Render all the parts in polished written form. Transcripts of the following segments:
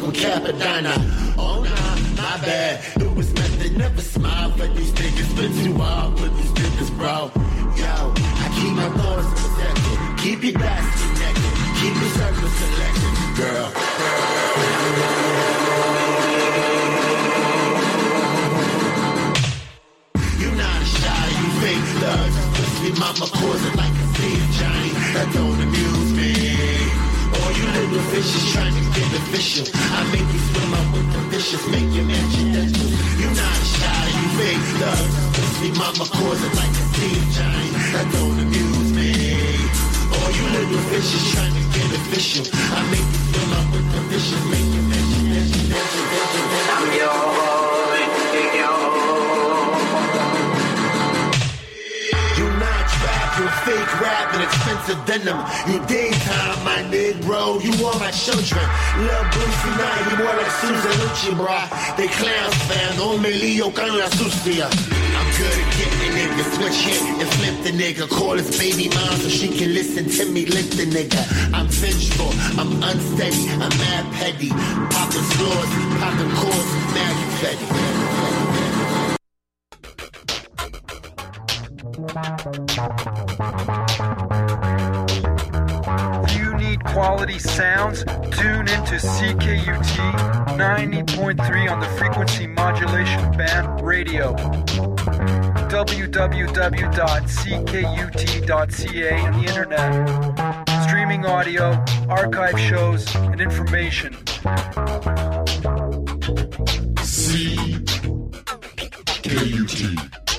from Capadonna. Oh nah, my bad. Louis method, never smile for these niggas. Been too wild for these niggas, bro. Yo, I keep my thoughts protected. Keep your basket naked. Keep your circle selected, girl. You not shy, you fake thugs. Pussy mama causing like a sea Johnny. That don't amuse me. All you little fishes trying to get official. I make you swim up with the fishes, make you mention that you not shy, you fake thugs. Pussy mama causing like a sea Johnny. That don't amuse me. All you little fishes trying to get official. I make you swim up with the fishes, make you mention that I'm your you fake rap and expensive denim. You daytime, my Negro. You are my children. Lil' Brucey night, you more like Susan Lucci, brah. They clowns, fam. No me lío con la sucia. I'm good at getting the nigga. Switch hit and flip the nigga. Call his baby mom so she can listen to me lift the nigga. I'm vengeful. I'm unsteady. I'm mad petty. Popping floors, popping cords, mad confetti. You need quality sounds? Tune into CKUT 90.3 on the frequency modulation band radio. www.ckut.ca on the internet. Streaming audio, archive shows, and information. CKUT.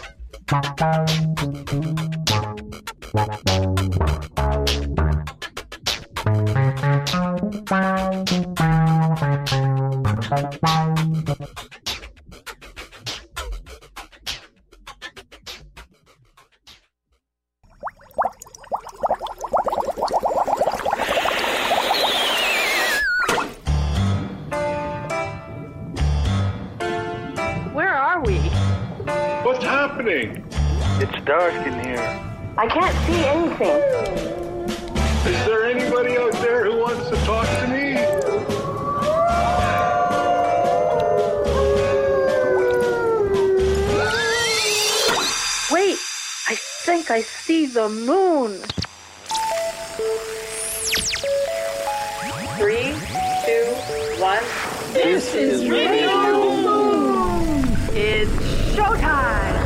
Where are we? What's happening? It's dark in here. I can't see anything. Is there anybody out there who wants to talk to me? Wait, I think I see the moon. 3, 2, 1. This is Radio Moon. It's showtime.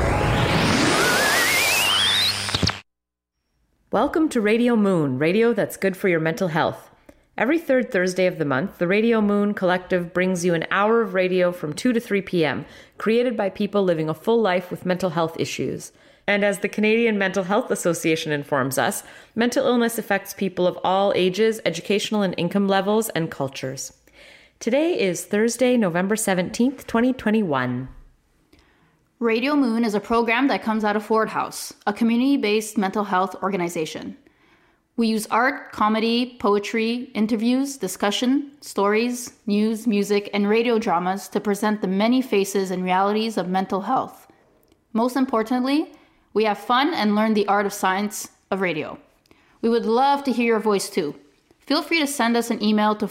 Welcome to Radio Moon, radio that's good for your mental health. Every third Thursday of the month, the Radio Moon Collective brings you an hour of radio from 2 to 3 p.m., created by people living a full life with mental health issues. And as the Canadian Mental Health Association informs us, mental illness affects people of all ages, educational and income levels, and cultures. Today is Thursday, November 17th, 2021. Radio Moon is a program that comes out of Ford House, a community-based mental health organization. We use art, comedy, poetry, interviews, discussion, stories, news, music, and radio dramas to present the many faces and realities of mental health. Most importantly, we have fun and learn the art of science of radio. We would love to hear your voice too. Feel free to send us an email to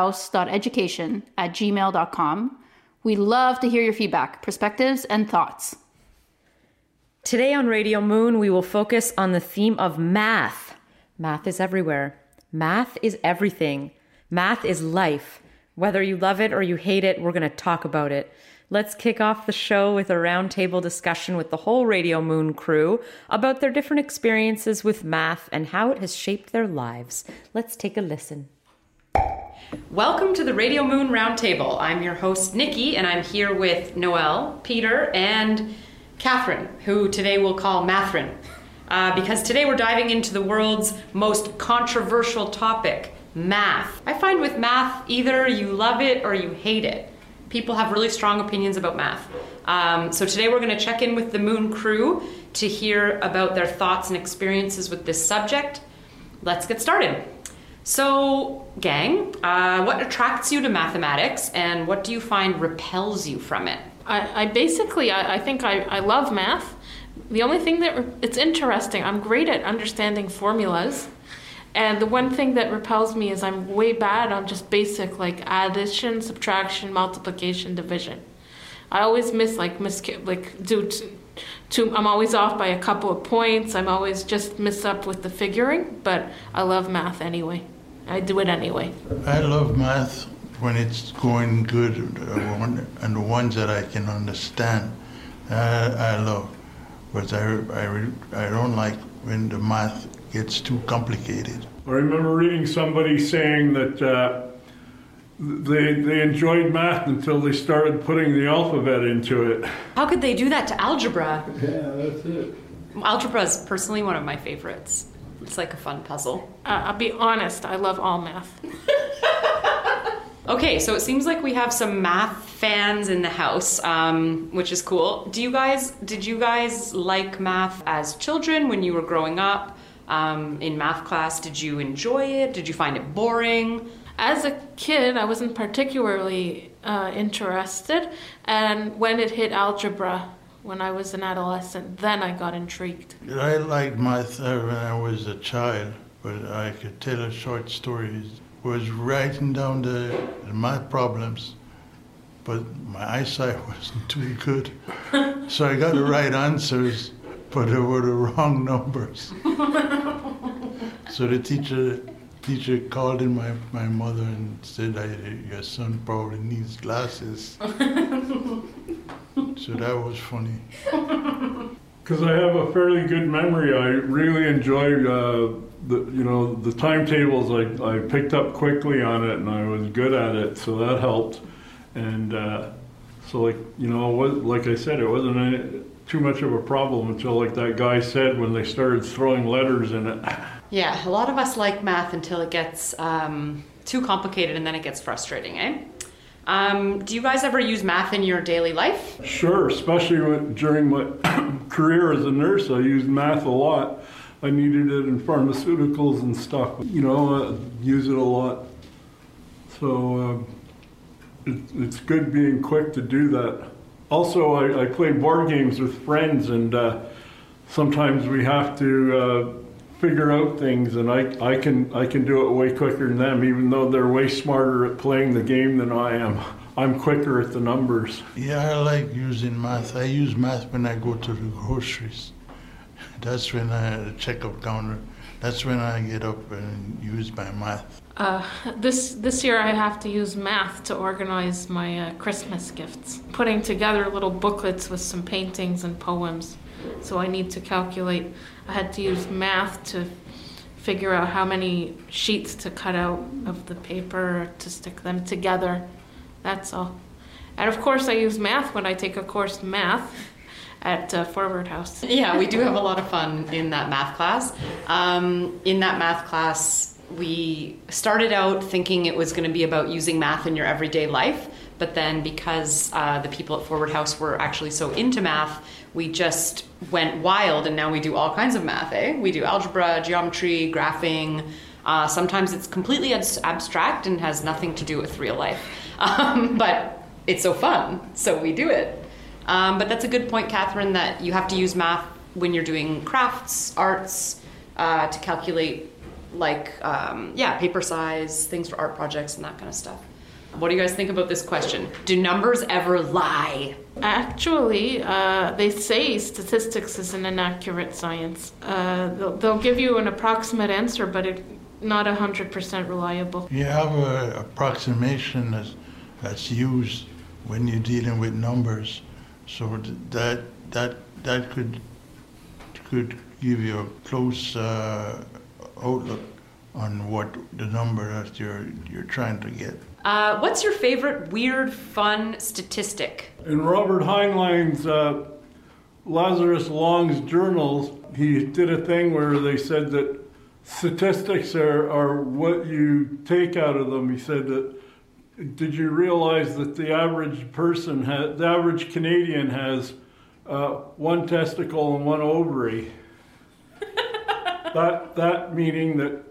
fordhouse.education@gmail.com. We love to hear your feedback, perspectives, and thoughts. Today on Radio Moon, we will focus on the theme of math. Math is everywhere. Math is everything. Math is life. Whether you love it or you hate it, we're going to talk about it. Let's kick off the show with a roundtable discussion with the whole Radio Moon crew about their different experiences with math and how it has shaped their lives. Let's take a listen. Welcome to the Radio Moon Roundtable. I'm your host, Nikki, and I'm here with Noelle, Peter, and Catherine, who today we'll call Mathrin, because today we're diving into the world's most controversial topic, math. I find with math, either you love it or you hate it. People have really strong opinions about math. So today we're going to check in with the Moon crew to hear about their thoughts and experiences with this subject. Let's get started. So, gang, what attracts you to mathematics and what do you find repels you from it? I think I love math. The only thing that it's interesting, I'm great at understanding formulas, And the one thing that repels me is I'm way bad on just basic like addition, subtraction, multiplication, division. I always miss I'm always off by a couple of points. I'm always just miss up with the figuring, but I love math anyway. I do it anyway. I love math when it's going good and the ones that I can understand. I love, but I don't like when the math gets too complicated. I remember reading somebody saying that they enjoyed math until they started putting the alphabet into it. How could they do that to algebra? Yeah, that's it. Algebra is personally one of my favorites. It's like a fun puzzle. I'll be honest, I love all math. Okay, so it seems like we have some math fans in the house, which is cool. Did you guys like math as children when you were growing up? In math class, did you enjoy it? Did you find it boring? As a kid, I wasn't particularly interested, and when it hit algebra, when I was an adolescent, then I got intrigued. I liked math when I was a child, but I could tell a short story. Was writing down the math problems, but my eyesight wasn't too good. So I got the right answers, but they were the wrong numbers. So the teacher called in my mother and said, your son probably needs glasses. So that was funny. Because I have a fairly good memory, I really enjoy the timetables. I picked up quickly on it and I was good at it, so that helped. And like I said, it wasn't too much of a problem until, like that guy said, when they started throwing letters in it. Yeah, a lot of us like math until it gets too complicated and then it gets frustrating, eh? Do you guys ever use math in your daily life? Sure, especially during my career as a nurse, I used math a lot. I needed it in pharmaceuticals and stuff. Use it a lot. So it's good being quick to do that. Also, I play board games with friends, and sometimes we have to figure out things, and I can do it way quicker than them, even though they're way smarter at playing the game than I am. I'm quicker at the numbers. Yeah, I like using math. I use math when I go to the groceries. That's when the checkout counter. That's when I get up and use my math. This year I have to use math to organize my Christmas gifts. Putting together little booklets with some paintings and poems. So I need to calculate. I had to use math to figure out how many sheets to cut out of the paper to stick them together. That's all. And of course I use math when I take a course in math at Forward House. Yeah, we do have a lot of fun in that math class. In that math class, we started out thinking it was going to be about using math in your everyday life, but then because the people at Forward House were actually so into math, we just went wild, and now we do all kinds of math, eh? We do algebra, geometry, graphing. Sometimes it's completely abstract and has nothing to do with real life. But it's so fun, so we do it. But that's a good point, Catherine, that you have to use math when you're doing crafts, arts, to calculate paper size, things for art projects and that kind of stuff. What do you guys think about this question? Do numbers ever lie? Actually, they say statistics is an inaccurate science. They'll give you an approximate answer, but it's not 100% reliable. You have an approximation that's used when you're dealing with numbers, so that could give you a close outlook on what the number that you're trying to get. What's your favorite weird, fun statistic? In Robert Heinlein's Lazarus Long's journals, he did a thing where they said that statistics are what you take out of them. He said that, did you realize that the average Canadian has one testicle and one ovary? that meaning that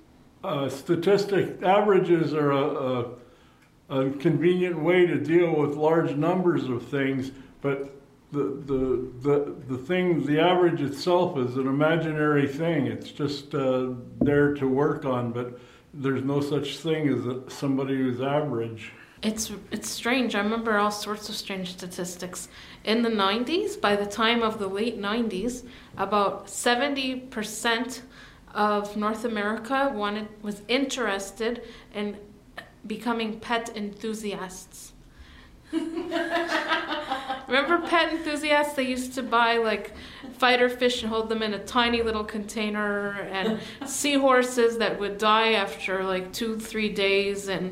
averages are a convenient way to deal with large numbers of things, but the thing, the average itself is an imaginary thing. It's just there to work on, but there's no such thing as somebody who's average. It's strange. I remember all sorts of strange statistics. In the 90s, by the time of the late 90s, about 70% of North America was interested in becoming pet enthusiasts. Remember pet enthusiasts? They used to buy like fighter fish and hold them in a tiny little container, and seahorses that would die after like 2-3 days, and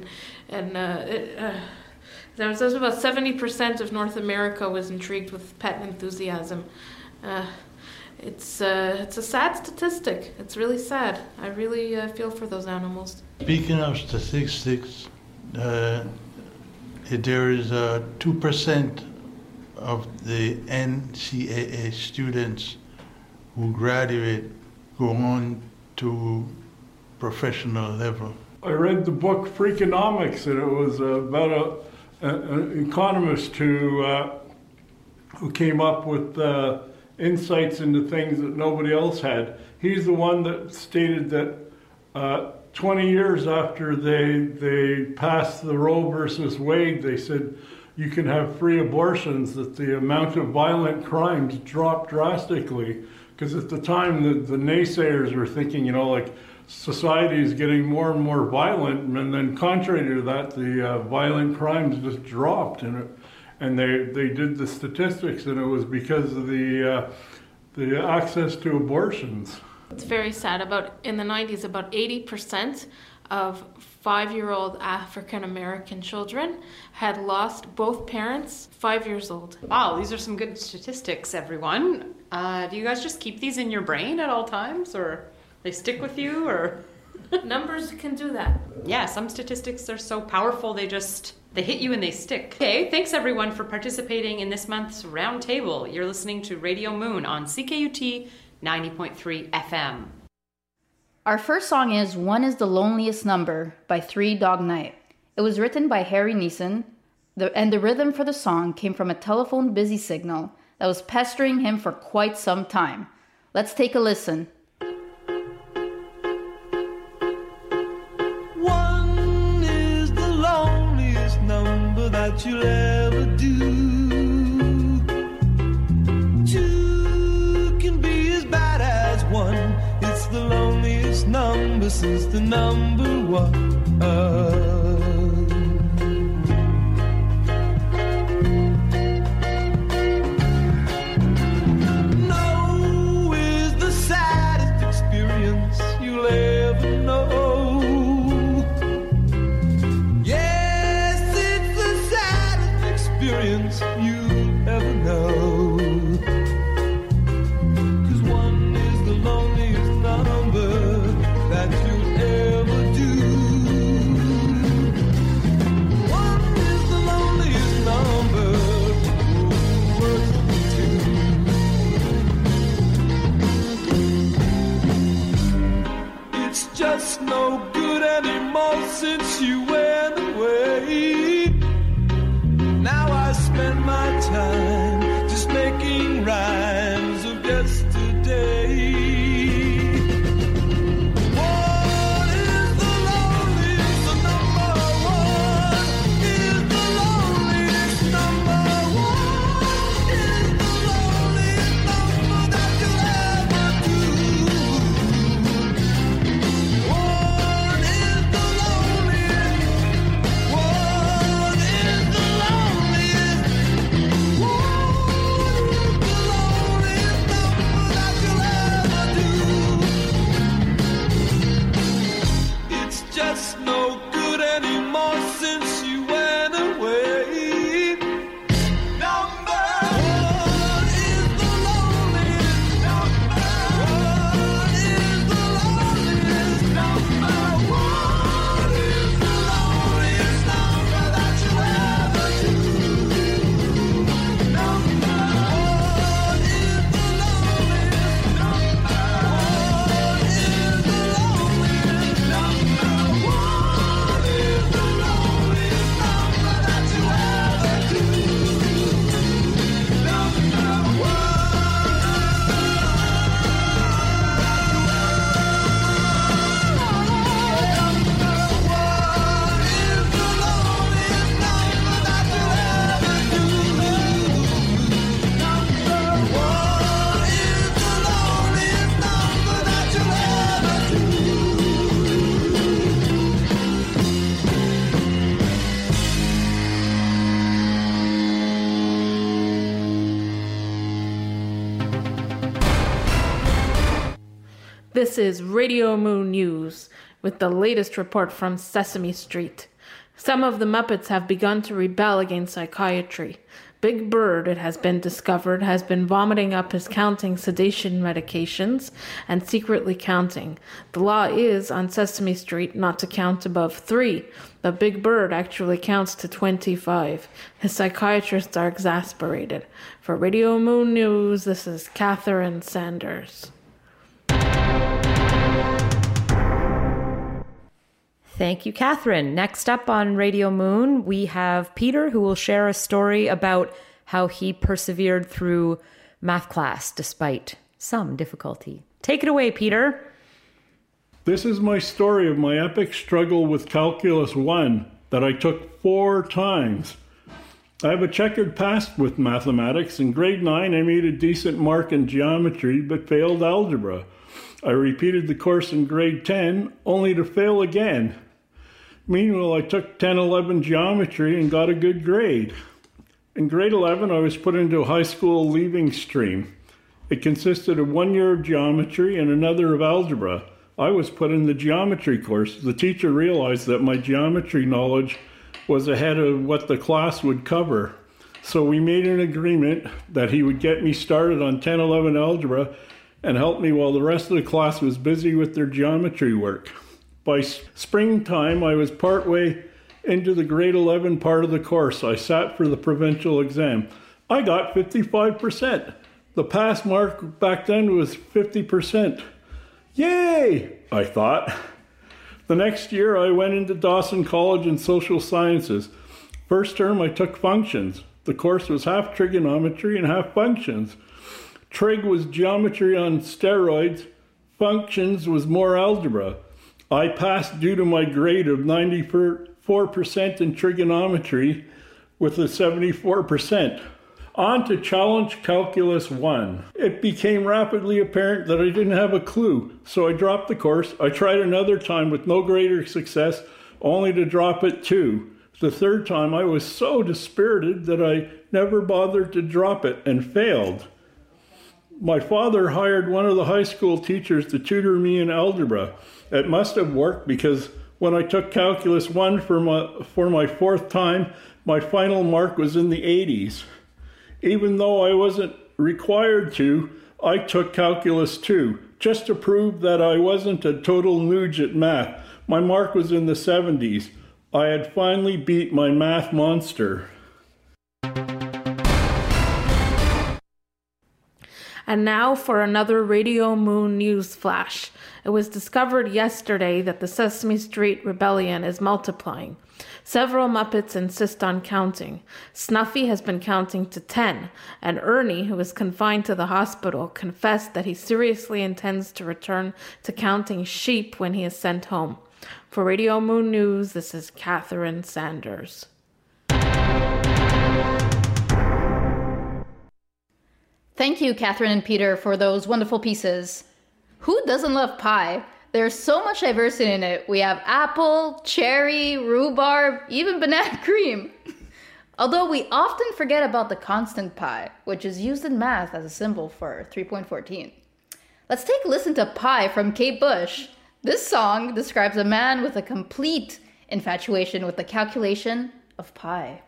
there was about 70% of North America was intrigued with pet enthusiasm. It's a sad statistic. It's really sad. I really feel for those animals. Speaking of statistics, there is 2% of the NCAA students who graduate go on to professional level. I read the book Freakonomics, and it was about an economist who came up with insights into things that nobody else had. He's the one that stated that 20 years after they passed the Roe versus Wade, they said you can have free abortions, that the amount of violent crimes dropped drastically. Because at the time, the naysayers were thinking, like society is getting more and more violent, and then contrary to that, the violent crimes just dropped. And they did the statistics, and it was because of the access to abortions. It's very sad. In the 90s, about 80% of 5-year-old African American children had lost both parents 5 years old. Wow, these are some good statistics, everyone. Do you guys just keep these in your brain at all times, or they stick with you, or? Numbers can do that. Yeah, some statistics are so powerful they hit you and they stick. Okay, thanks everyone for participating in this month's Roundtable. You're listening to Radio Moon on CKUT 90.3 FM. Our first song is One is the Loneliest Number by Three Dog Night. It was written by Harry Neeson, and the rhythm for the song came from a telephone busy signal that was pestering him for quite some time. Let's take a listen. One is the loneliest number that you'll ever do. Two can be as bad as one. It's the loneliest number since the number one. No is the saddest experience you'll ever know. Yes, it's the saddest experience you'll ever know. 'Cause one is the loneliest number that you'll ever do. One is the loneliest number worth two. It's just no good anymore since you went away. Now I spend my time just making rhymes of yesterday. One is the loneliest, the number one is the loneliest number. One is the loneliest number that you'll ever do. One is the loneliest This is Radio Moon News with the latest report from Sesame Street. Some of the Muppets have begun to rebel against psychiatry. Big Bird, it has been discovered, has been vomiting up his counting sedation medications and secretly counting. The law is, on Sesame Street, not to count above 3, but Big Bird actually counts to 25. His psychiatrists are exasperated. For Radio Moon News, this is Catherine Sanders. Thank you, Catherine. Next up on Radio Moon, we have Peter, who will share a story about how he persevered through math class despite some difficulty. Take it away, Peter. This is my story of my epic struggle with Calculus 1 that I took 4 times. I have a checkered past with mathematics. In grade 9, I made a decent mark in geometry but failed algebra. I repeated the course in grade 10, only to fail again. Meanwhile, I took 10-11 geometry and got a good grade. In grade 11, I was put into a high school leaving stream. It consisted of 1 year of geometry and another of algebra. I was put in the geometry course. The teacher realized that my geometry knowledge was ahead of what the class would cover. So we made an agreement that he would get me started on 10-11 algebra and help me while the rest of the class was busy with their geometry work. By springtime, I was partway into the grade 11 part of the course. I sat for the provincial exam. I got 55%. The pass mark back then was 50%. Yay, I thought. The next year, I went into Dawson College in Social Sciences. First term, I took functions. The course was half trigonometry and half functions. Trig was geometry on steroids. Functions was more algebra. I passed due to my grade of 94% in trigonometry with a 74%. On to Challenge Calculus 1. It became rapidly apparent that I didn't have a clue, so I dropped the course. I tried another time with no greater success, only to drop it too. The third time, I was so dispirited that I never bothered to drop it and failed. My father hired one of the high school teachers to tutor me in algebra. It must have worked because when I took Calculus 1 for my 4th time, my final mark was in the 80s. Even though I wasn't required to, I took Calculus 2, just to prove that I wasn't a total nooge at math. My mark was in the 70s. I had finally beat my math monster. And now for another Radio Moon news flash. It was discovered yesterday that the Sesame Street rebellion is multiplying. Several Muppets insist on counting. Snuffy has been counting to 10, and Ernie, who is confined to the hospital, confessed that he seriously intends to return to counting sheep when he is sent home. For Radio Moon News, this is Catherine Sanders. Thank you, Catherine and Peter, for those wonderful pieces. Who doesn't love pie? There's so much diversity in it. We have apple, cherry, rhubarb, even banana cream. Although we often forget about the constant pi, which is used in math as a symbol for 3.14. Let's take a listen to Pie from Kate Bush. This song describes a man with a complete infatuation with the calculation of pi.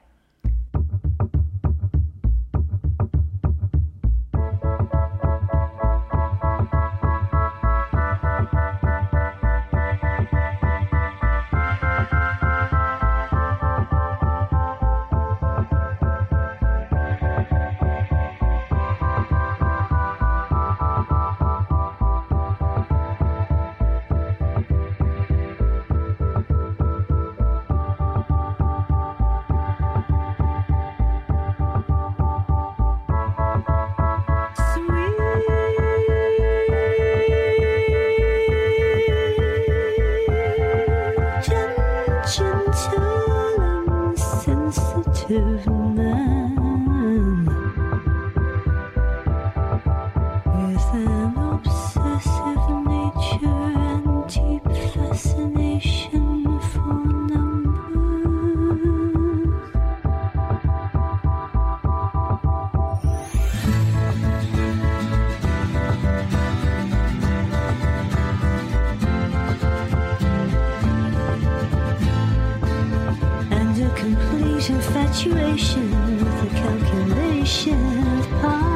lose infatuation with the calculation of pi.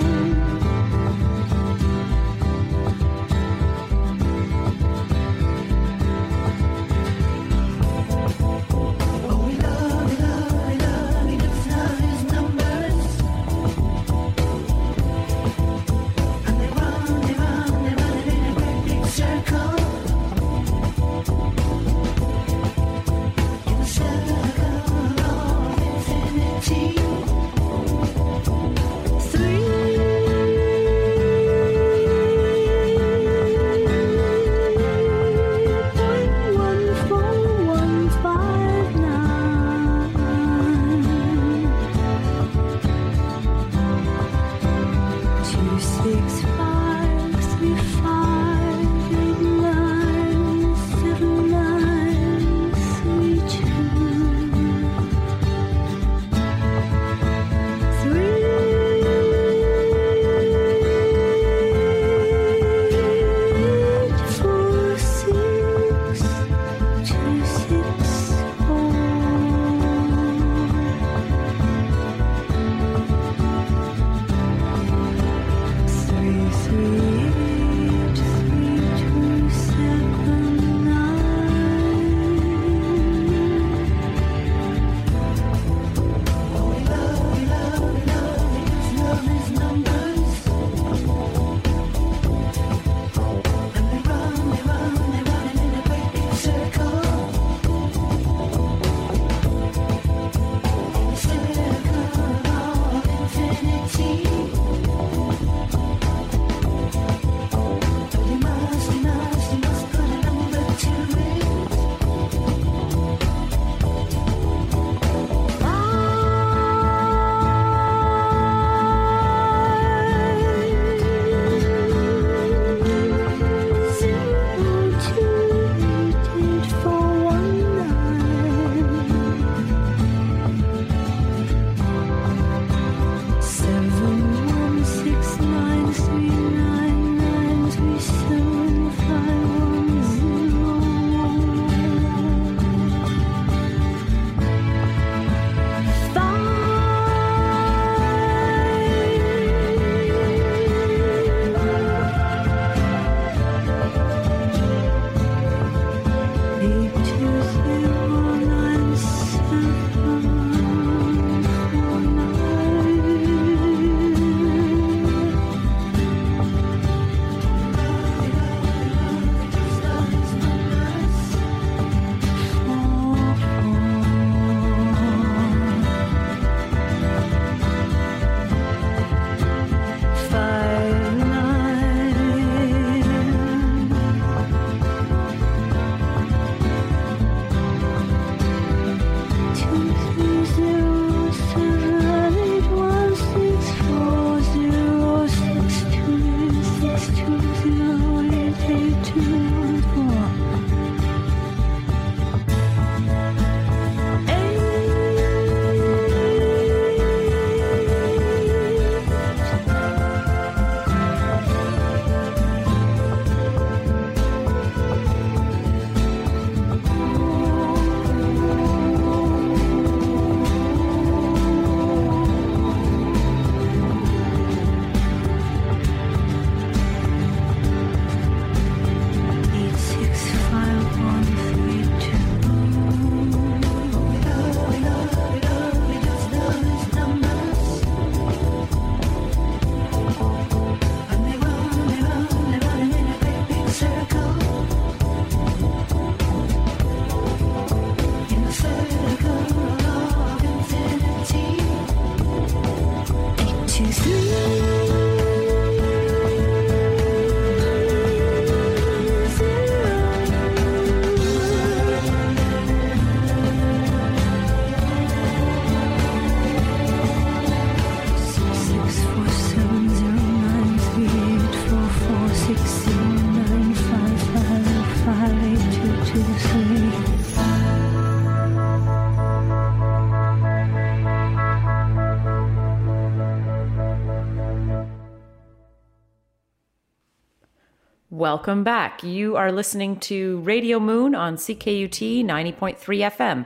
Welcome back. You are listening to Radio Moon on CKUT 90.3 FM.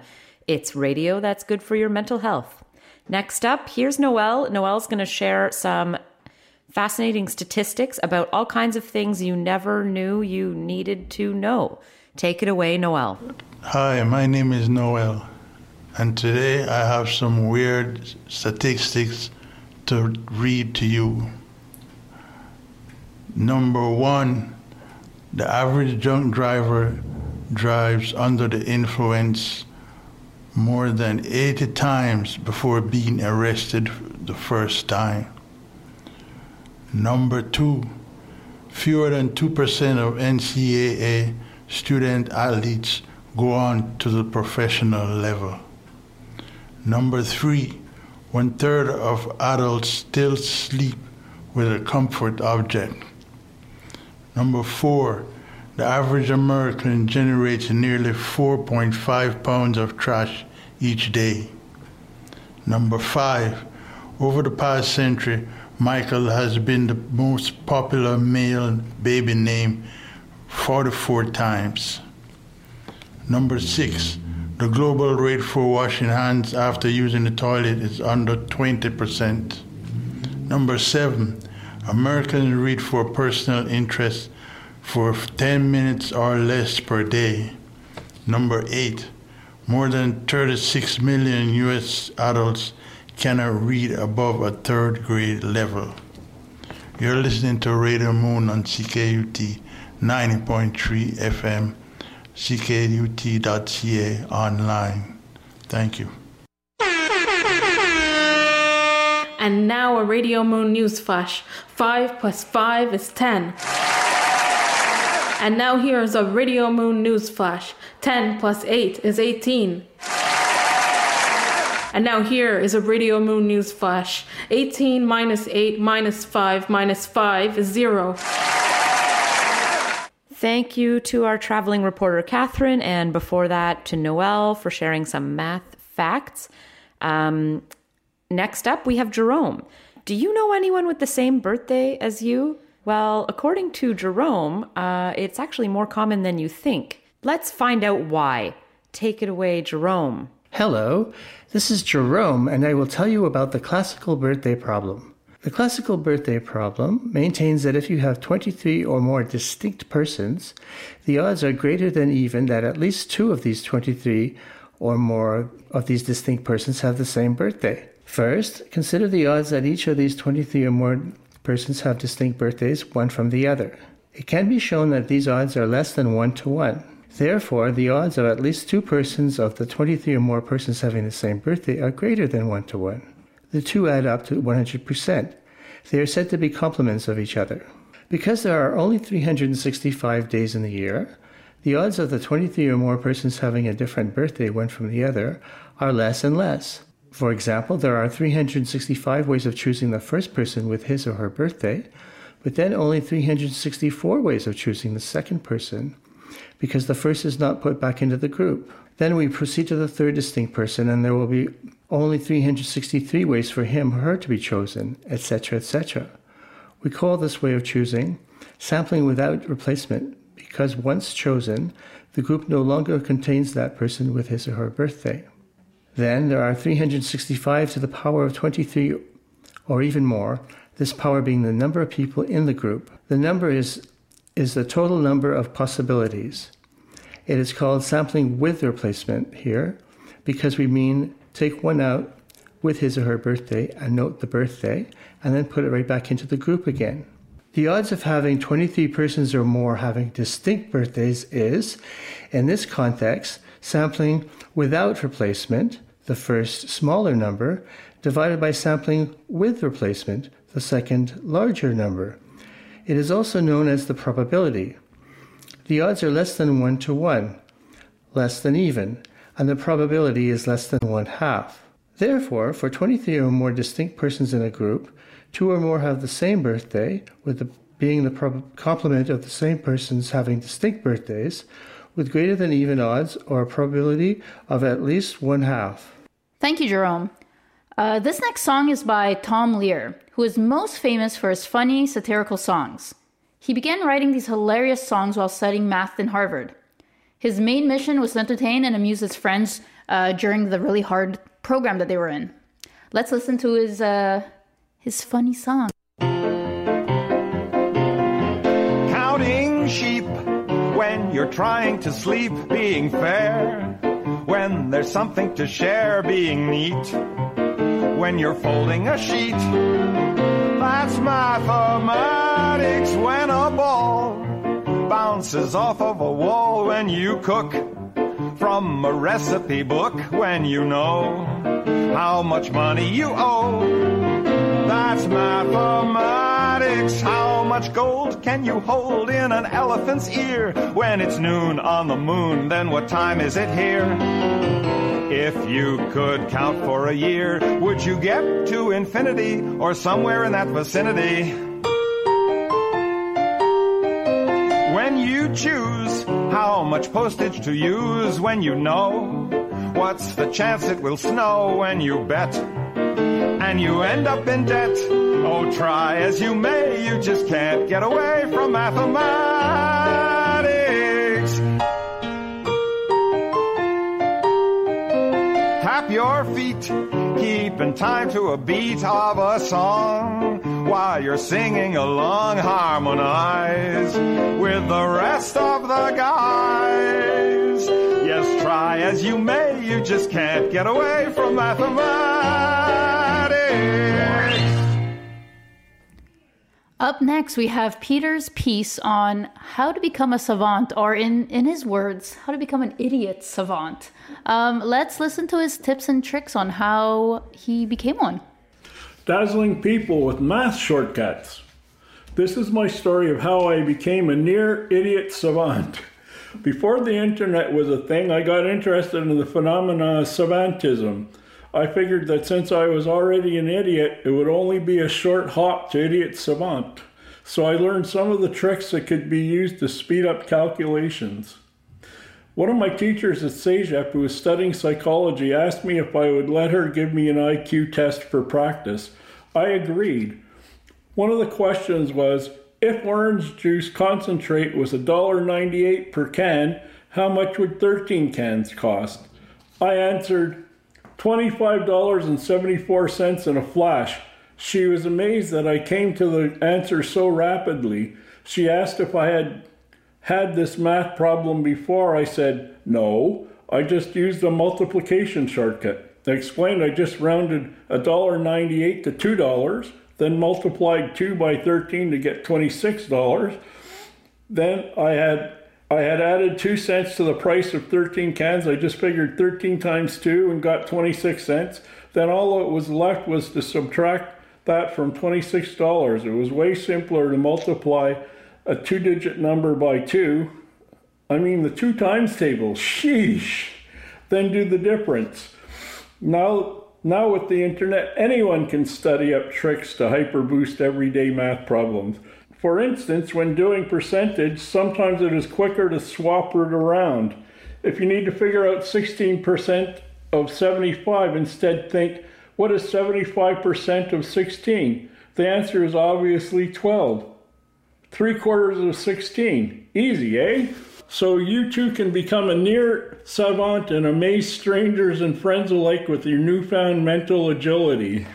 It's radio that's good for your mental health. Next up, here's Noelle. Noelle's going to share some fascinating statistics about all kinds of things you never knew you needed to know. Take it away, Noelle. Hi, my name is Noel, and today I have some weird statistics to read to you. Number 1, the average drunk driver drives under the influence more than 80 times before being arrested the first time. Number 2, fewer than 2% of NCAA student athletes go on to the professional level. Number 3, 1/3 of adults still sleep with a comfort object. Number 4, the average American generates nearly 4.5 pounds of trash each day. Number 5, over the past century, Michael has been the most popular male baby name 44 times. Number 6, the global rate for washing hands after using the toilet is under 20%. Number 7, Americans read for personal interest for 10 minutes or less per day. Number 8, more than 36 million U.S. adults cannot read above a 3rd grade level. You're listening to Radio Moon on CKUT 90.3 FM, CKUT.ca online. Thank you. And now a Radio Moon news flash. 5 + 5 is 10. And now here's a Radio Moon news flash. 10 + 8 is 18. And now here is a Radio Moon news flash. 18 - 8 - 5 - 5 is 0. Thank you to our traveling reporter, Catherine, and before that to Noelle for sharing some math facts. Next up, we have Jerome. Do you know anyone with the same birthday as you? Well, according to Jerome, it's actually more common than you think. Let's find out why. Take it away, Jerome. Hello, this is Jerome, and I will tell you about the classical birthday problem. The classical birthday problem maintains that if you have 23 or more distinct persons, the odds are greater than even that at least 2 of these 23 or more of these distinct persons have the same birthday. First, consider the odds that each of these 23 or more persons have distinct birthdays, one from the other. It can be shown that these odds are less than 1 to 1. Therefore, the odds of at least 2 persons of the 23 or more persons having the same birthday are greater than 1 to 1. The two add up to 100%. They are said to be complements of each other. Because there are only 365 days in the year, the odds of the 23 or more persons having a different birthday one from the other are less and less. For example, there are 365 ways of choosing the first person with his or her birthday, but then only 364 ways of choosing the second person, because the first is not put back into the group. Then we proceed to the third distinct person, and there will be only 363 ways for him or her to be chosen, etc., etc. We call this way of choosing sampling without replacement, because once chosen, the group no longer contains that person with his or her birthday. Then there are 365 to the power of 23 or even more, this power being the number of people in the group. The number is the total number of possibilities. It is called sampling with replacement here because we mean take one out with his or her birthday and note the birthday and then put it right back into the group again. The odds of having 23 persons or more having distinct birthdays is, in this context, sampling without replacement, the first smaller number, divided by sampling with replacement, the second larger number. It is also known as the probability. The odds are less than 1 to 1, less than even, and the probability is less than 1/2. Therefore, for 23 or more distinct persons in a group, 2 or more have the same birthday, being the complement of the same persons having distinct birthdays, with greater than even odds or a probability of at least 1/2. Thank you, Jerome. This next song is by Tom Lear, who is most famous for his funny, satirical songs. He began writing these hilarious songs while studying math in Harvard. His main mission was to entertain and amuse his friends during the really hard program that they were in. Let's listen to his funny song. Counting sheep when you're trying to sleep, being fair. When there's something to share, being neat. When you're folding a sheet, that's mathematics. When a ball bounces off of a wall, when you cook from a recipe book, when you know how much money you owe, that's mathematics. How much gold can you hold in an elephant's ear? When it's noon on the moon, then what time is it here? If you could count for a year, would you get to infinity or somewhere in that vicinity? When you choose how much postage to use, when you know what's the chance it will snow, when you bet and you end up in debt. Oh, try as you may, you just can't get away from mathematics. Tap your feet, keeping time to a beat of a song. While you're singing along, harmonize with the rest of the guys. Yes, try as you may, you just can't get away from mathematics. Up next, we have Peter's piece on how to become a savant, or in his words, how to become an idiot savant. Let's listen to his tips and tricks on how he became one. Dazzling people with math shortcuts. This is my story of how I became a near idiot savant. Before the internet was a thing, I got interested in the phenomena of savantism. I figured that since I was already an idiot, it would only be a short hop to idiot savant. So I learned some of the tricks that could be used to speed up calculations. One of my teachers at CEGEP, who was studying psychology, asked me if I would let her give me an IQ test for practice. I agreed. One of the questions was, if orange juice concentrate was $1.98 per can, how much would 13 cans cost? I answered, $25.74 in a flash. She was amazed that I came to the answer so rapidly. She asked if I had this math problem before. I said, no, I just used a multiplication shortcut. I explained I just rounded $1.98 to $2, then multiplied 2 by 13 to get $26. Then I had added 2 cents to the price of 13 cans. I just figured 13 times 2 and got 26 cents. Then all that was left was to subtract that from $26. It was way simpler to multiply a 2-digit number by 2. I mean the 2 times table, sheesh. Then do the difference. Now with the internet, anyone can study up tricks to hyper-boost everyday math problems. For instance, when doing percentage, sometimes it is quicker to swap it around. If you need to figure out 16% of 75, instead think, what is 75% of 16? The answer is obviously 12. 3/4 of 16. Easy, eh? So you too can become a near savant and amaze strangers and friends alike with your newfound mental agility.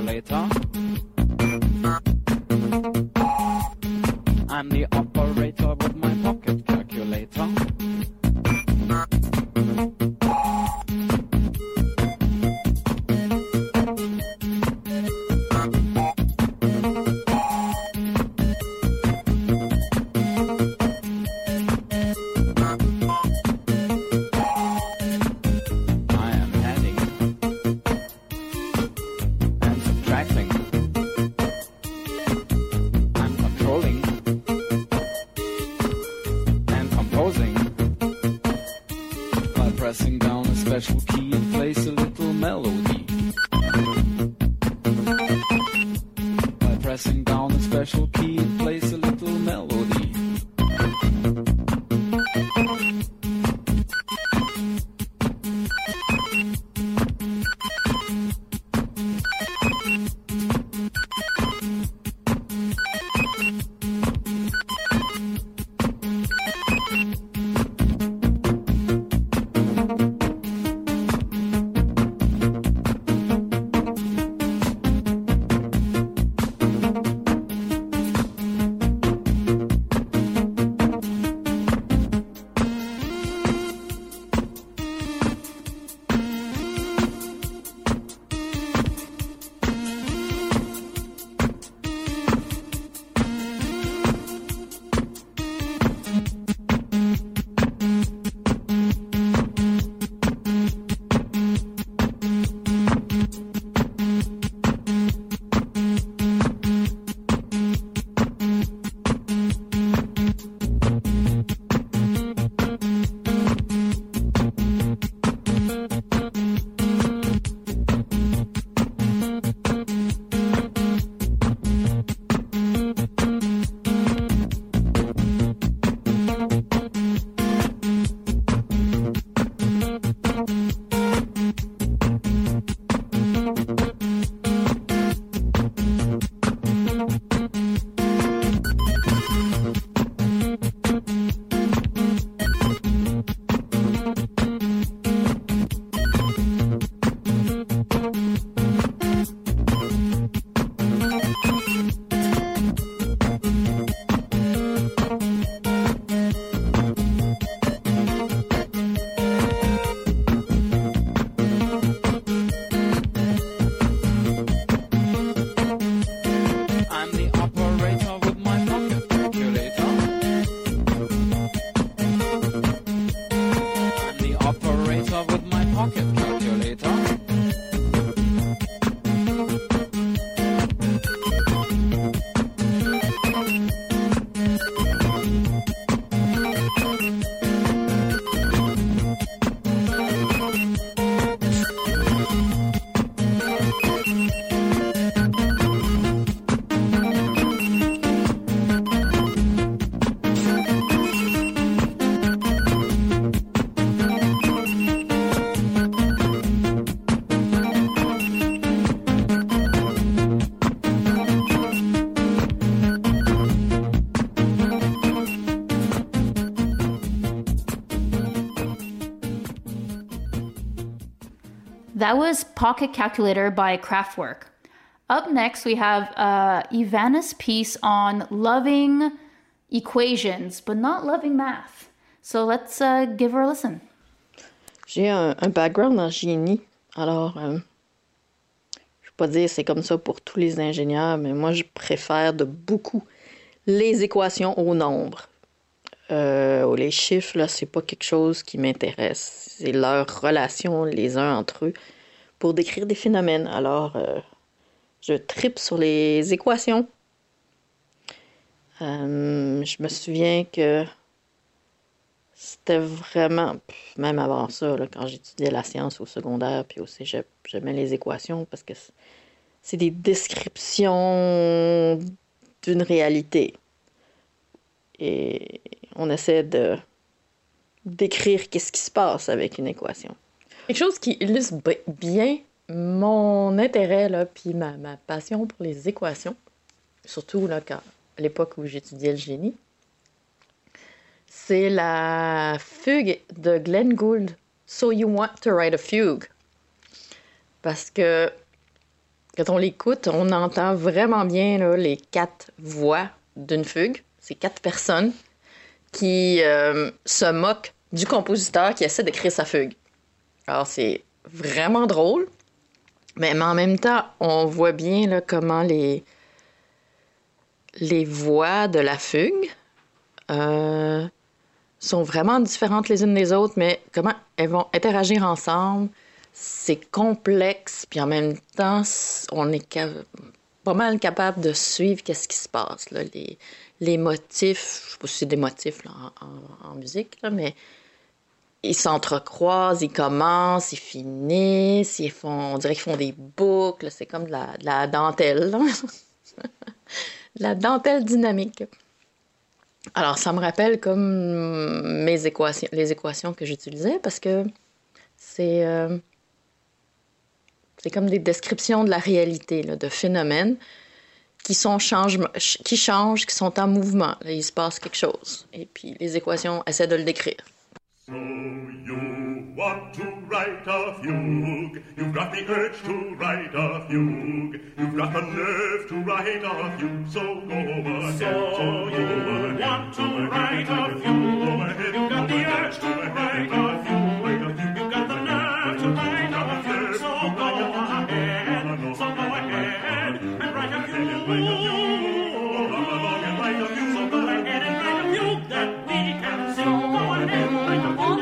calculator. I'm the operator with my pocket calculator. Pressing down a special key and plays a little melody. By pressing down a special key and plays a little melody. That was Pocket Calculator by Kraftwerk. Up next, we have Ivana's piece on loving equations, but not loving math. So let's give her a listen. J'ai un background en génie, alors je ne vais pas dire c'est comme ça pour tous les ingénieurs, mais moi je préfère de beaucoup les équations au nombre. Les chiffres, là, c'est pas quelque chose qui m'intéresse. C'est leur relation les uns entre eux pour décrire des phénomènes. Alors, je tripe sur les équations. Je me souviens que c'était vraiment, même avant ça, là, quand j'étudiais la science au secondaire puis au cégep, j'aimais les équations parce que c'est des descriptions d'une réalité. Et on essaie de décrire qu'est-ce qui se passe avec une équation. Quelque chose qui illustre bien mon intérêt, là, puis ma passion pour les équations, surtout là, à l'époque où j'étudiais le génie, c'est la fugue de Glenn Gould, So You Want to Write a Fugue. Parce que Quand on l'écoute, on entend vraiment bien là, les 4 voix d'une fugue. C'est 4 personnes qui se moquent du compositeur qui essaie d'écrire sa fugue. Alors, c'est vraiment drôle, mais en même temps, on voit bien là, comment les voix de la fugue sont vraiment différentes les unes des autres, mais comment elles vont interagir ensemble, c'est complexe, puis en même temps, on est pas mal capable de suivre qu'est-ce qui se passe, là, les motifs, je sais pas si c'est des motifs là, en musique, là, mais ils s'entrecroisent, ils commencent, ils finissent, on dirait qu'ils font des boucles, c'est comme de la dentelle, là. De la dentelle dynamique. Alors, ça me rappelle comme les équations que j'utilisais, parce que c'est comme des descriptions de la réalité, là, de phénomènes qui changent, qui sont en mouvement. Là, il se passe quelque chose. Et puis, les équations essaient de le décrire. So you want to write a fugue, you've got the urge to write a fugue, you've got the nerve to write a fugue, so go ahead. So you want to write a fugue, you've got the urge to write a fugue, you've got the nerve to write a fugue, so go ahead, and write a fugue. So go ahead and write a fugue that we can sing. Go ahead and write a fugue.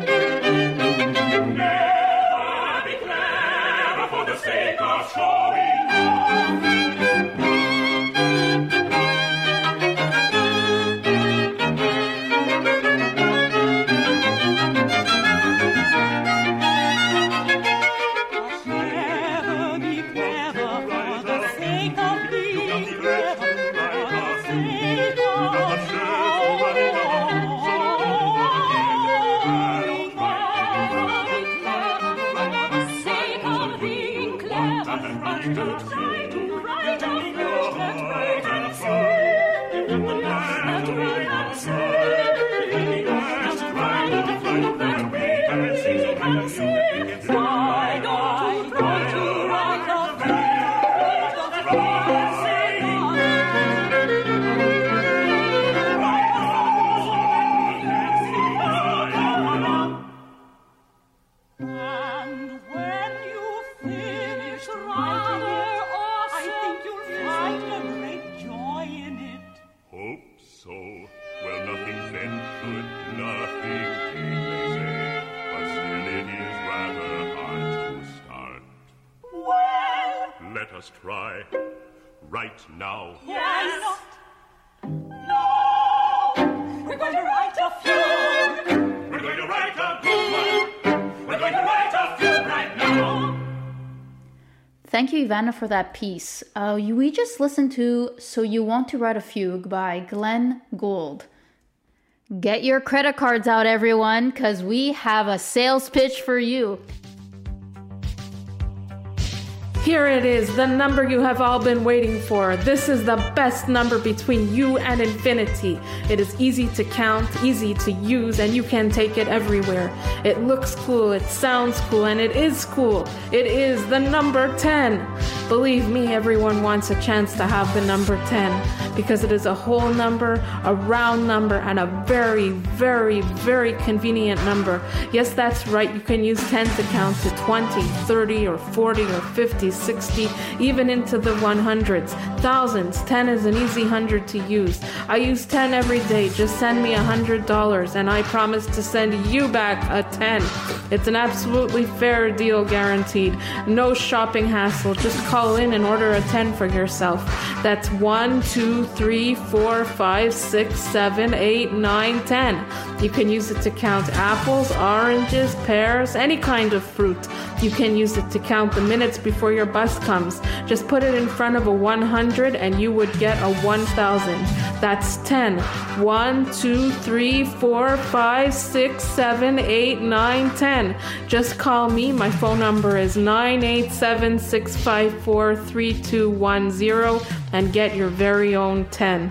Showing try right now? Why not? No! We're going to write a fugue! We're going to write a good one! We're going to write a fugue right now! Thank you, Ivana, for that piece. We just listened to So You Want to Write a Fugue by Glenn Gould. Get your credit cards out, everyone, because we have a sales pitch for you. Here it is, the number you have all been waiting for. This is the best number between you and infinity. It is easy to count, easy to use, and you can take it everywhere. It looks cool, it sounds cool, and it is cool. It is the number 10. Believe me, everyone wants a chance to have the number 10 because it is a whole number, a round number, and a very, very, very convenient number. Yes, that's right. You can use 10 to count to 20, 30, or 40, or 50, 60, even into the 100s, thousands. 10 is an easy 100 to use. I use 10 every day. Just send me $100 and I promise to send you back a 10. It's an absolutely fair deal, guaranteed. No shopping hassle. Just call in and order a 10 for yourself. That's 1, 2, 3, 4, 5, 6, 7, 8, 9, 10. You can use it to count apples, oranges, pears, any kind of fruit. You can use it to count the minutes before your bus comes. Just put it in front of a 100 and you would get a 1,000. That's 10. 1, 2, 3, 4, 5, 6, 7, 8, 9, 10. Just call me. My phone number is 987-654-3210 and get your very own 10.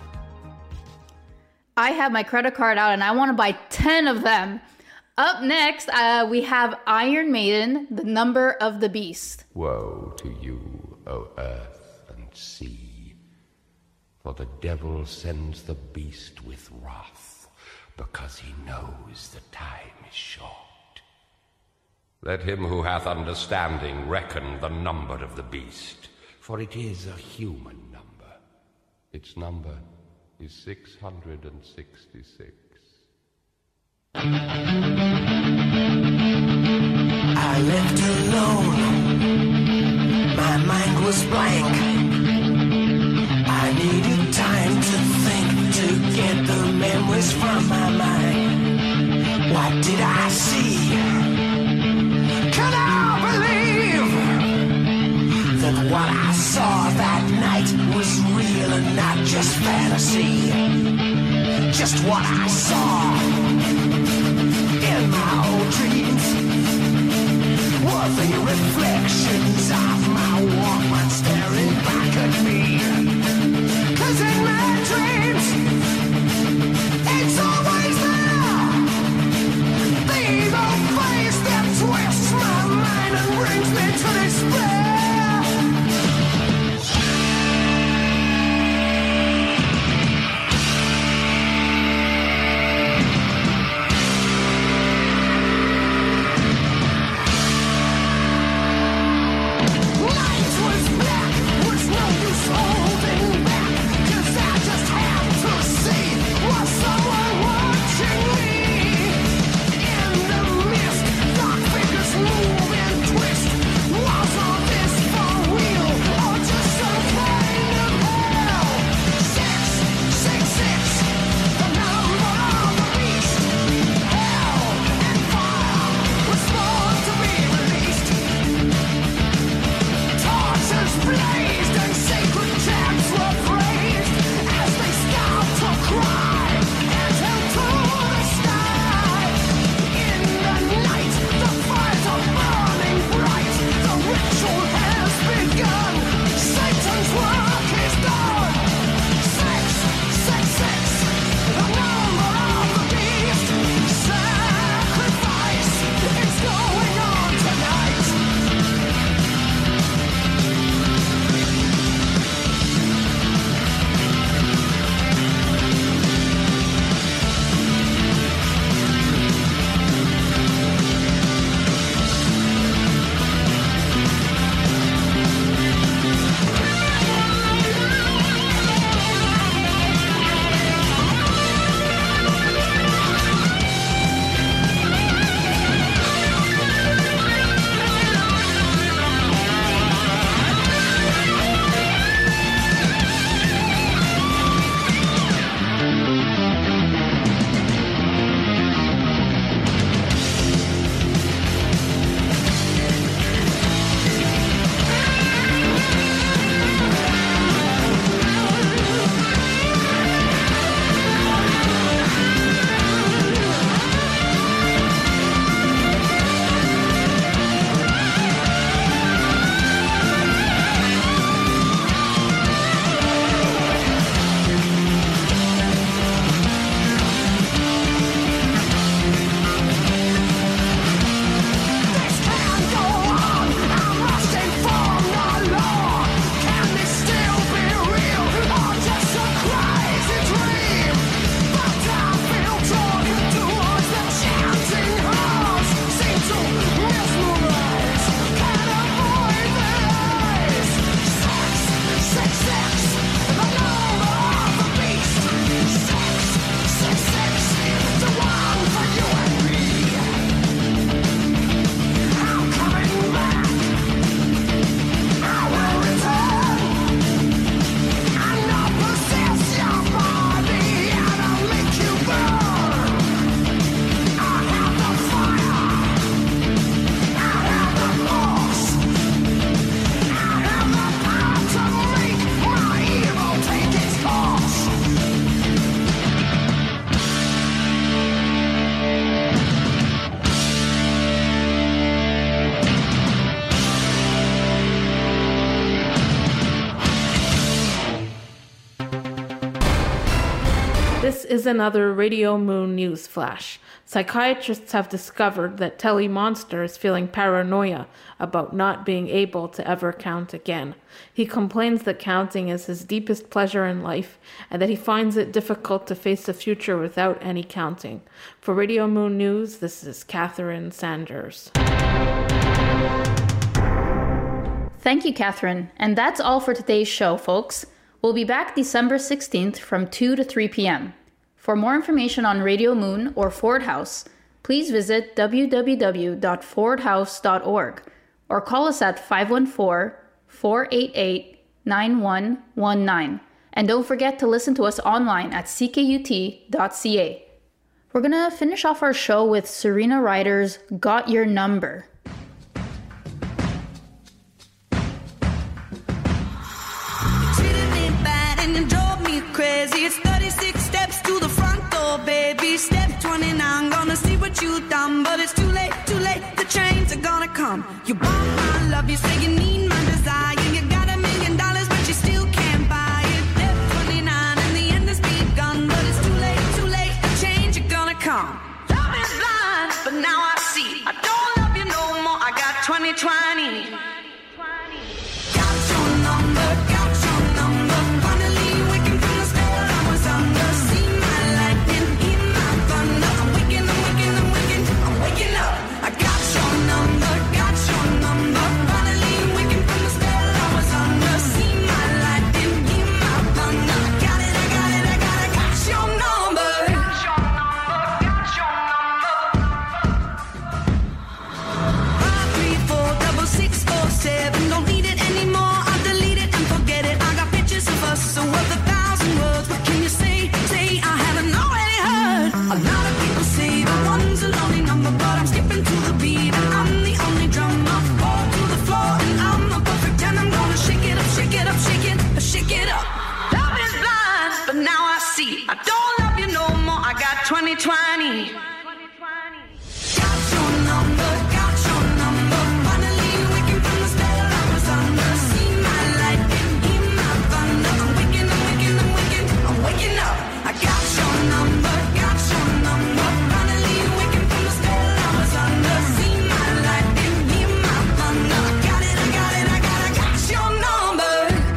I have my credit card out and I want to buy 10 of them. Up next, we have Iron Maiden, The Number of the Beast. Woe to you, O earth and sea, for the devil sends the beast with wrath, because he knows the time is short. Let him who hath understanding reckon the number of the beast, for it is a human number. Its number is 666. I left alone. My mind was blank. I needed time to think, to get the memories from my mind. What did I see? Could I believe that what I saw that night was real and not just fantasy? Just what I saw in my old dreams were the reflections of my Walkman staring back at me. 'Cause in my dreams, it's always there, the evil face that twists my mind and brings me to despair. Night was black. This is another Radio Moon news flash. Psychiatrists have discovered that Telly Monster is feeling paranoia about not being able to ever count again. He complains that counting is his deepest pleasure in life and that he finds it difficult to face the future without any counting. For Radio Moon News, this is Catherine Sanders. Thank you, Catherine. And that's all for today's show, folks. We'll be back December 16th from 2 to 3 p.m. For more information on Radio Moon or Ford House, please visit www.fordhouse.org or call us at 514-488-9119. And don't forget to listen to us online at ckut.ca. We're going to finish off our show with Serena Ryder's Got Your Number. Crazy, it's 36 steps to the front door, baby. Step 29, gonna see what you've done, but it's too late, the chains are gonna come. You want my love, you say you need my desire. You got $1 million, but you still can't buy it. Step 29, and the end has begun, but it's too late, the change are gonna come. Love is blind, but now I see. I don't love you no more, I got 2020. Got your number, finally waking from the spell I was under. See my lightning, hear my thunder. I'm waking up. I got your number, finally waking from the spell I was under. See my lightning, hear my thunder. I got it, got your number. 5, 3, 4, 6, 6, 4, 7. Don't need it anymore, I'll delete it and forget it. I got pictures of us, so worth 1,000 words. What can you say? I haven't already heard. A lot of people say the one's a lonely number, but I'm skipping to the beat and I'm the only drummer. Fall to the floor and I'm not perfect and I'm gonna shake it up. Love is blind, but now I see. I don't love you no more, I got 2020. Got your number, finally waking from the spell I was under. See my lightning, hear my thunder. I'm waking up. I got your number, finally waking from the spell I was under. See my lightning, hear my thunder. I got your number.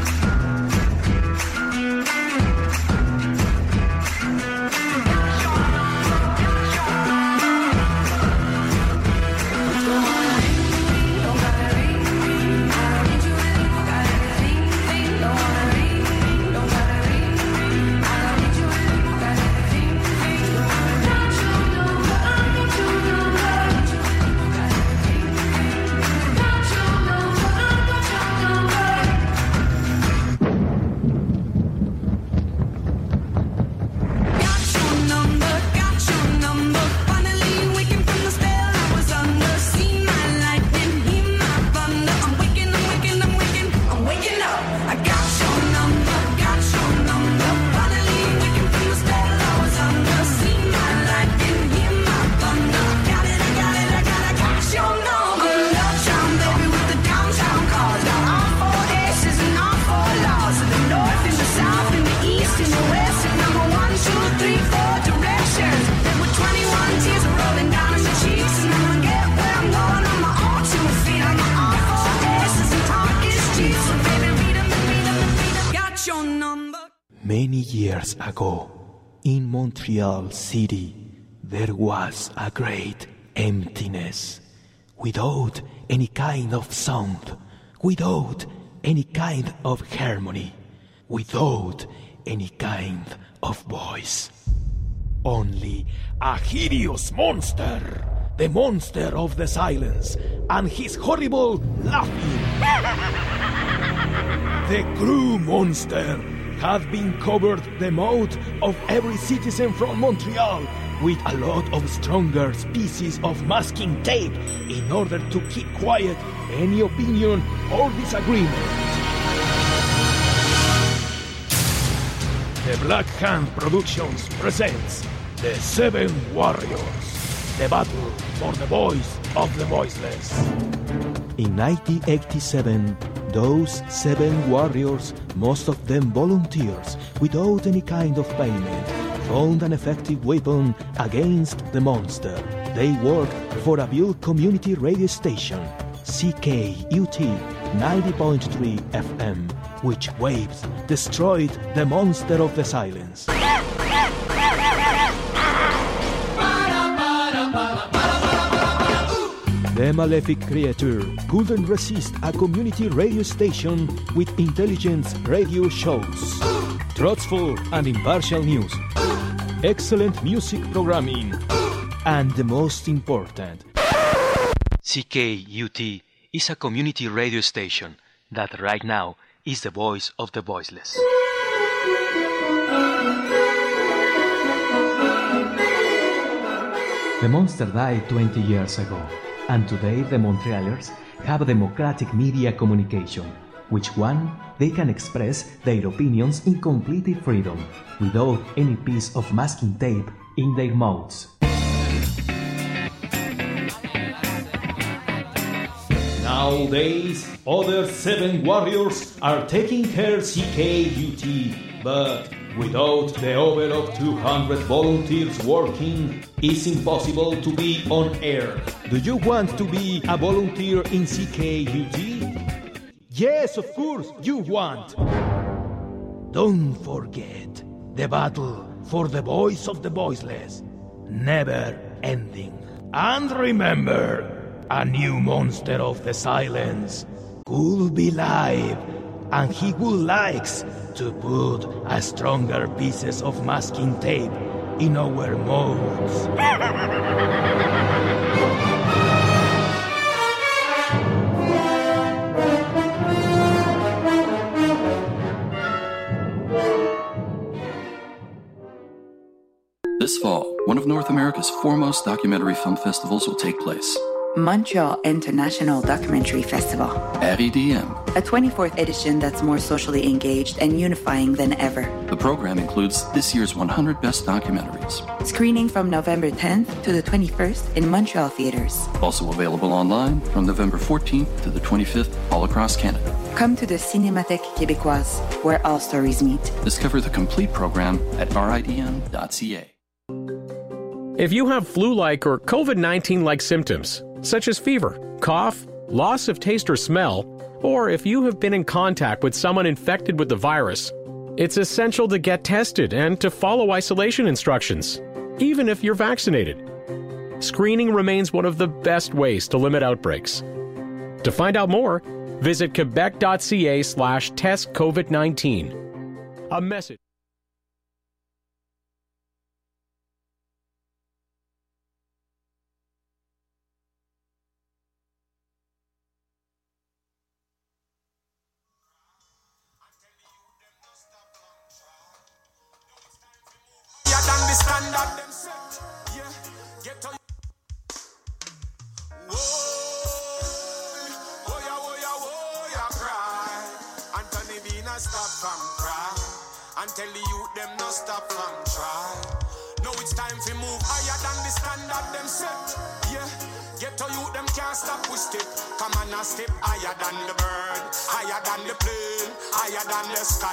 Many years ago, in Montreal City, there was a great emptiness, without any kind of sound, without any kind of harmony, without any kind of voice. Only a hideous monster, the monster of the silence, and his horrible laughing. The Crew Monster had been covered the mouth of every citizen from Montreal with a lot of stronger species of masking tape in order to keep quiet any opinion or disagreement. The Black Hand Productions presents The Seven Warriors, the battle for the voice of the voiceless. In 1987, those 7 warriors, most of them volunteers, without any kind of payment, found an effective weapon against the monster. They work for a Buell community radio station, CKUT 90.3 FM, which waves destroyed the monster of the silence. The malefic creature couldn't resist a community radio station with intelligence radio shows, truthful and impartial news, excellent music programming, and the most important, CKUT is a community radio station that right now is the voice of the voiceless. The monster died 20 years ago, and today the Montrealers have democratic media communication, which one they can express their opinions in complete freedom, without any piece of masking tape in their mouths. Nowadays, other 7 warriors are taking care CKUT, but without the over of 200 volunteers working, it's impossible to be on air. Do you want to be a volunteer in CKUT? Yes, of course, you want. Don't forget the battle for the voice of the voiceless, never ending. And remember, a new monster of the silence could be live, and he would like to put a stronger pieces of masking tape in our mouths. This fall, one of North America's foremost documentary film festivals will take place. Montreal International Documentary Festival. RIDM. A 24th edition that's more socially engaged and unifying than ever. The program includes this year's 100 best documentaries. Screening from November 10th to the 21st in Montreal theaters. Also available online from November 14th to the 25th all across Canada. Come to the Cinémathèque Québécoise, where all stories meet. Discover the complete program at ridm.ca. If you have flu-like or COVID-19-like symptoms, such as fever, cough, loss of taste or smell, or if you have been in contact with someone infected with the virus, it's essential to get tested and to follow isolation instructions, even if you're vaccinated. Screening remains one of the best ways to limit outbreaks. To find out more, visit quebec.ca/testcovid19. A message. And tell the youth them no stop from try. Now it's time to move higher than the standard them set. Yeah, get to youth them can't stop we step. Come on and step higher than the bird, higher than the plane, higher than the sky.